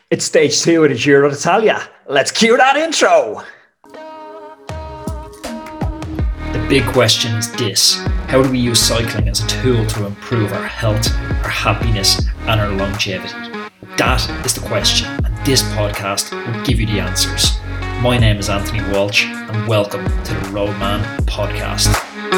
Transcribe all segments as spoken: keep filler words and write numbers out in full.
It's stage two of the Giro d'Italia. Let's cue that intro. The big question is this: how do we use cycling as a tool to improve our health, our happiness, and our longevity? That is the question, and this podcast will give you the answers. My name is Anthony Walsh, and welcome to the Roadman Podcast.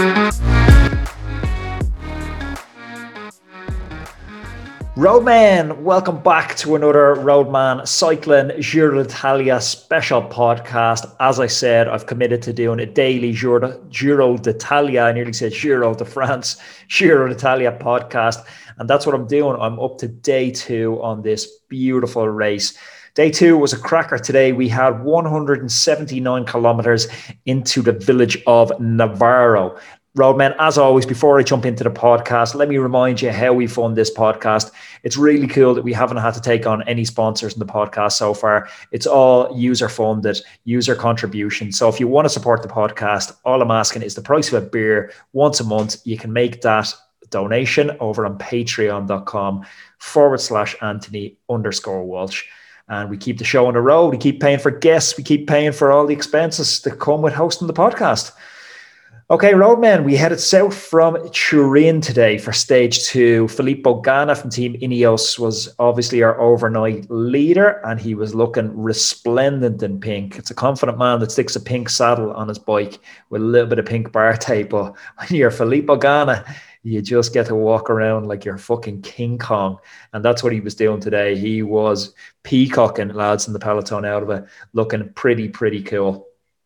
Roadman, welcome back to another Roadman Cycling Giro d'Italia special podcast. As I said, I've committed to doing a daily Giro, Giro d'Italia. I nearly said Giro de France, Giro d'Italia podcast. And that's what I'm doing. I'm up to day two on this beautiful race. Day two was a cracker today. We had one hundred seventy-nine kilometers into the village of Navarro. Roadman, as always, before I jump into the podcast, let me remind you how we fund this podcast. It's really cool that we haven't had to take on any sponsors in the podcast so far. It's all user-funded, user contribution. So if you want to support the podcast, all I'm asking is the price of a beer once a month. You can make that donation over on patreon.com forward slash Anthony underscore Walsh. And we keep the show on the road. We keep paying for guests. We keep paying for all the expenses that come with hosting the podcast. Okay, Roadman, we headed south from Turin today for stage two. Filippo Ganna from Team Ineos was obviously our overnight leader, and he was looking resplendent in pink. It's a confident man that sticks a pink saddle on his bike with a little bit of pink bar tape. But when you're Filippo Ganna, you just get to walk around like you're fucking King Kong. And that's what he was doing today. He was peacocking lads in the peloton out of it, looking pretty, pretty cool.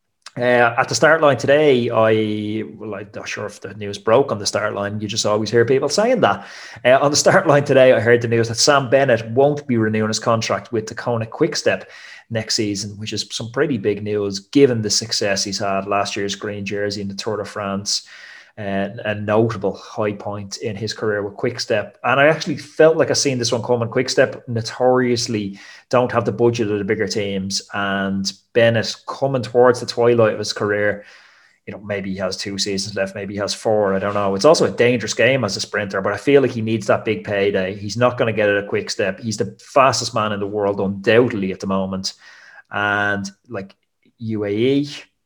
Uh, at the start line today, I, well, I'm not sure if the news broke on the start line. You just always hear people saying that. Uh, on the start line today, I heard the news that Sam Bennett won't be renewing his contract with the Kona Quick-Step next season, which is some pretty big news given the success he's had last year's green jersey in the Tour de France. Uh, a notable high point in his career with Quick-Step. And I actually felt like I seen this one coming. Quick-Step notoriously don't have the budget of the bigger teams, and Bennett coming towards the twilight of his career, you know, maybe he has two seasons left, maybe he has four, I don't know. It's also a dangerous game as a sprinter, but I feel like he needs that big payday. He's not going to get it at Quick-Step. He's the fastest man in the world undoubtedly at the moment. And like U A E,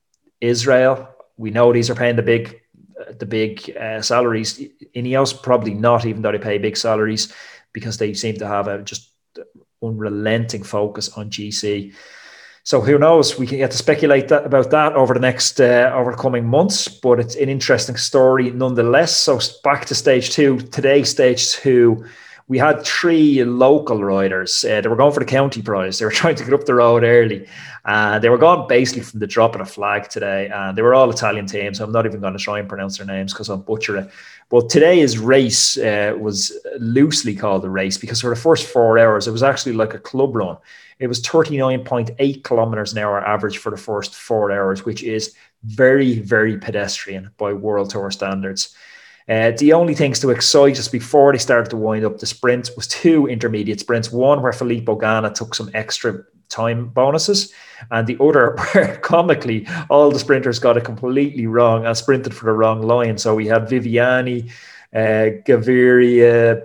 Israel, we know these are paying the big the big uh, salaries. Ineos probably not, even though they pay big salaries, because they seem to have a just unrelenting focus on G C. So who knows? We can get to speculate that, about that over the next uh, over the coming months, but it's an interesting story nonetheless. So back to stage two. Today, stage two, we had three local riders. Uh, they were going for the county prize. They were trying to get up the road early. Uh, they were gone basically from the drop of the flag today. And they were all Italian teams. So I'm not even going to try and pronounce their names because I'll butcher it. But today's race uh, was loosely called a race because for the first four hours, it was actually like a club run. It was thirty-nine point eight kilometers an hour average for the first four hours, which is very, very pedestrian by World Tour standards. Uh, the only things to excite us before they started to wind up the sprint was two intermediate sprints. One where Filippo Ganna took some extra time bonuses, and the other where comically all the sprinters got it completely wrong and sprinted for the wrong line. So we had Viviani, uh, Gaviria,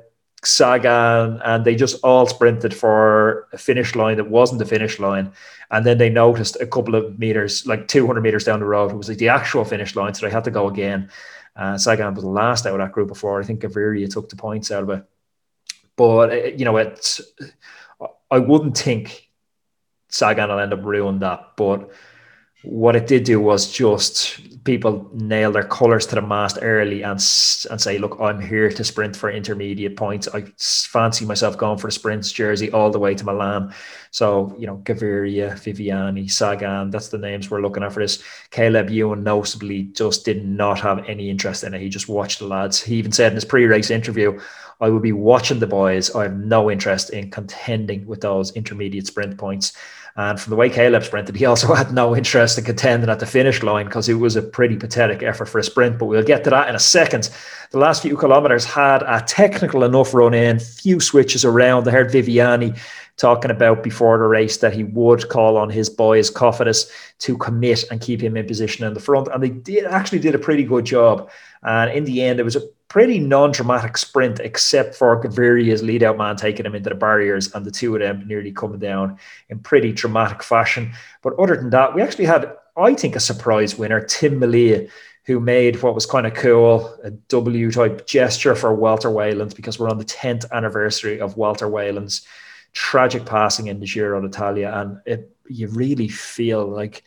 Sagan, and they just all sprinted for a finish line that wasn't the finish line. And then they noticed a couple of meters, like two hundred meters down the road, it was like the actual finish line. So they had to go again. Uh, Sagan was the last out of that group before. I think Gaviria took the points out of it. But, uh, you know, it's, I wouldn't think Sagan will end up ruining that. But what it did do was just people nail their colours to the mast early and and say, look, I'm here to sprint for intermediate points. I fancy myself going for the sprints jersey all the way to Milan. So, you know, Gaviria, Viviani, Sagan, that's the names we're looking at for this. Caleb Ewan noticeably just did not have any interest in it. He just watched the lads. He even said in his pre-race interview, I will be watching the boys. I have no interest in contending with those intermediate sprint points. And from the way Caleb sprinted, he also had no interest in contending at the finish line because it was a pretty pathetic effort for a sprint. But we'll get to that in a second. The last few kilometres had a technical enough run in, few switches around. I heard Viviani talking about before the race that he would call on his boys, Cofidis, to commit and keep him in position in the front. And they did actually did a pretty good job. And in the end, it was a pretty non-dramatic sprint, except for Gaviria's lead-out man taking him into the barriers and the two of them nearly coming down in pretty dramatic fashion. But other than that, we actually had, I think, a surprise winner, Tim Malia, who made what was kind of cool, a W-type gesture for Walter Wayland, because we're on the tenth anniversary of Walter Wayland's tragic passing in the Giro d'Italia, and it, you really feel like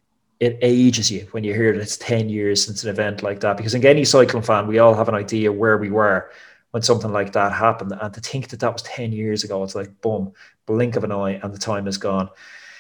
it ages you when you hear that it's ten years since an event like that, because like any cycling fan, we all have an idea where we were when something like that happened. And to think that that was ten years ago, it's like, boom, blink of an eye and the time is gone.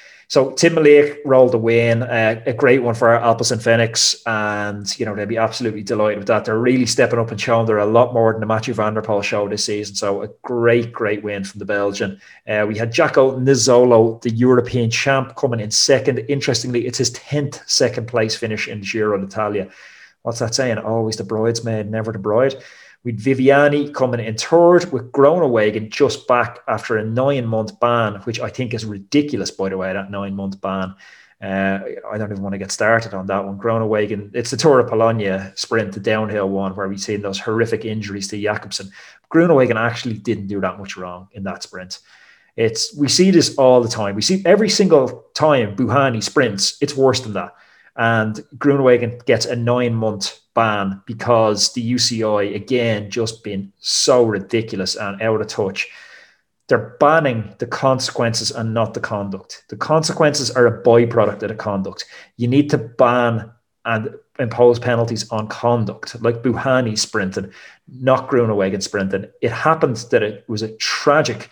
So Tim Malik rolled a win, uh, a great one for Alpecin Fenix, and you know they'll be absolutely delighted with that. They're really stepping up and showing they're a lot more than the Mathieu van der Poel show this season. So a great, great win from the Belgian. Uh, we had Jaco Nizzolo, the European champ, coming in second. Interestingly, it's his tenth second place finish in the Giro d'Italia. What's that saying? Always the bridesmaid, never the bride. With Viviani coming in third, with Groenewegen just back after a nine-month ban, which I think is ridiculous, by the way, that nine-month ban. Uh, I don't even want to get started on that one. Groenewegen, it's the Tour of Polonia sprint, the downhill one, where we've seen those horrific injuries to Jakobsen. Groenewegen actually didn't do that much wrong in that sprint. It's We see this all the time. We see every single time Bouhanni sprints, it's worse than that. And Groenewegen gets a nine-month ban because the U C I, again, just been so ridiculous and out of touch. They're banning the consequences and not the conduct. The consequences are a byproduct of the conduct. You need to ban and impose penalties on conduct, like Bouhanni sprinting, not Groenewegen sprinting. It happened that it was a tragic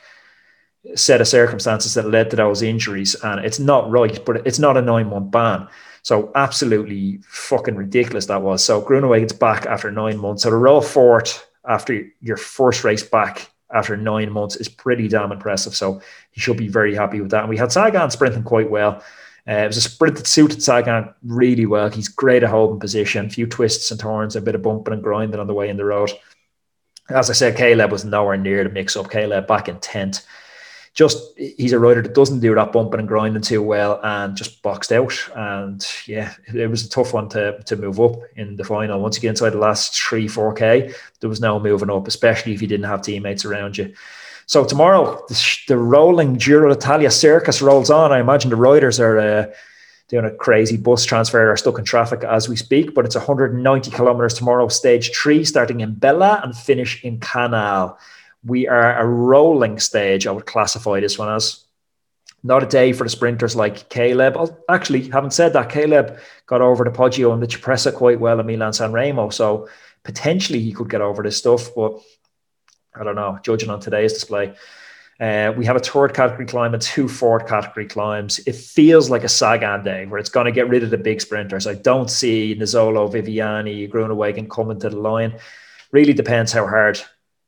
set of circumstances that led to those injuries, and it's not right, but it's not a nine-month ban. So absolutely fucking ridiculous that was. So Groenewegen's back after nine months. So to roll fourth after your first race back after nine months is pretty damn impressive. So he should be very happy with that. And we had Sagan sprinting quite well. Uh, it was a sprint that suited Sagan really well. He's great at holding position, a few twists and turns, a bit of bumping and grinding on the way in the road. As I said, Caleb was nowhere near the mix-up. Caleb back in tenth. Just, he's a rider that doesn't do that bumping and grinding too well and just boxed out. And yeah, it was a tough one to, to move up in the final. Once you get inside the last three, four K, there was no moving up, especially if you didn't have teammates around you. So tomorrow, the, the rolling Giro d'Italia circus rolls on. I imagine the riders are uh, doing a crazy bus transfer or stuck in traffic as we speak, but it's one hundred ninety kilometers tomorrow, stage three, starting in Bella and finish in Canal. We are a rolling stage, I would classify this one as. Not a day for the sprinters like Caleb. Oh, actually, having said that, Caleb got over the Poggio and the Cipressa quite well in Milan San Remo, so potentially he could get over this stuff, but I don't know, judging on today's display. Uh, we have a third category climb and two fourth category climbs. It feels like a Sagan day where it's going to get rid of the big sprinters. I don't see Nizzolo, Viviani, Groenewegen coming to the line. Really depends how hard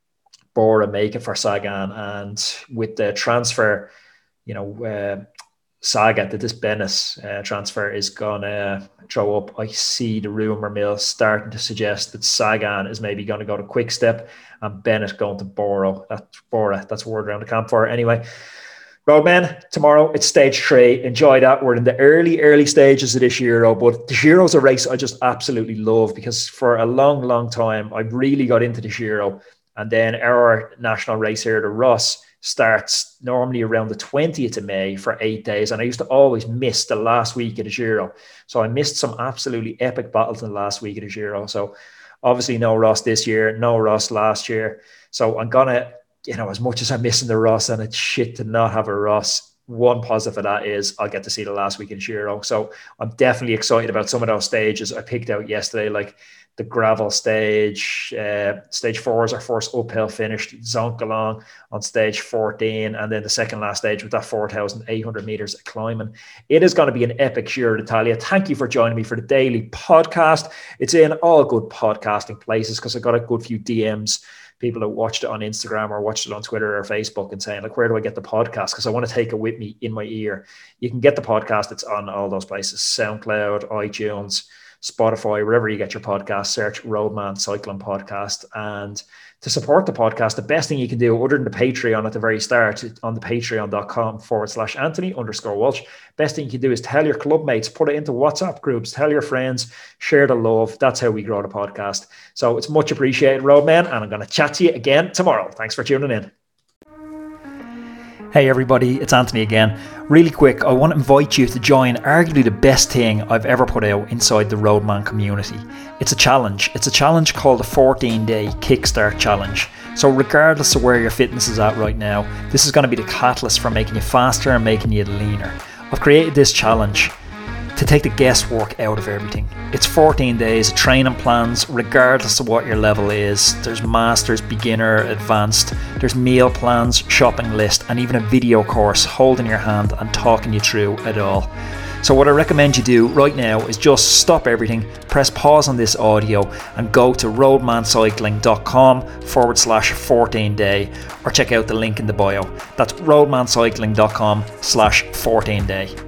Bora make it for Sagan, and with the transfer, you know, uh, saga that this Bennett uh, transfer is gonna throw up. I see the rumor mill starting to suggest that Sagan is maybe going to go to Quick Step and Bennett going to Bora. That's Bora. That's word around the campfire. Anyway, Roadmen, tomorrow it's stage three. Enjoy that. We're in the early, early stages of this Giro, but the Giro's a race I just absolutely love because for a long, long time I really got into the Giro. And then our national race here, the Ross, starts normally around the twentieth of May for eight days. And I used to always miss the last week of the Giro. So I missed some absolutely epic battles in the last week of the Giro. So obviously no Ross this year, no Ross last year. So I'm going to, you know, as much as I'm missing the Ross and it's shit to not have a Ross, one positive of that is I'll get to see the last week in Giro. So I'm definitely excited about some of those stages I picked out yesterday, like the gravel stage. Uh, stage four is our first uphill finish, Zoncolan on stage fourteen, and then the second last stage with that four thousand eight hundred meters of climbing. It is going to be an epic Giro d'Italia. Thank you for joining me for the daily podcast. It's in all good podcasting places because I got a good few D Ms, people that watched it on Instagram or watched it on Twitter or Facebook and saying, like, where do I get the podcast? Because I want to take it with me in my ear. You can get the podcast. It's on all those places, SoundCloud, iTunes, Spotify, wherever you get your podcast. Search Roadman Cycling Podcast. And to support the podcast, the best thing you can do, other than the Patreon at the very start, on the patreon.com forward slash Anthony underscore Walsh, best thing you can do is tell your club mates, put it into WhatsApp groups, tell your friends, share the love. That's how we grow the podcast. So it's much appreciated, Roadman, and I'm going to chat to you again tomorrow. Thanks for tuning in. Hey everybody, it's Anthony again. Really quick, I want to invite you to join arguably the best thing I've ever put out inside the Roadman community. It's a challenge. It's a challenge called the fourteen day Kickstart Challenge. So regardless of where your fitness is at right now, this is going to be the catalyst for making you faster and making you leaner. I've created this challenge to take the guesswork out of everything. It's fourteen days of training plans regardless of what your level is. There's masters, beginner, advanced. There's meal plans, shopping list, and even a video course holding your hand and talking you through it all. So what I recommend you do right now is just stop everything, press pause on this audio and go to roadmancycling.com forward slash 14 day or check out the link in the bio. That's roadmancycling.com slash 14 day.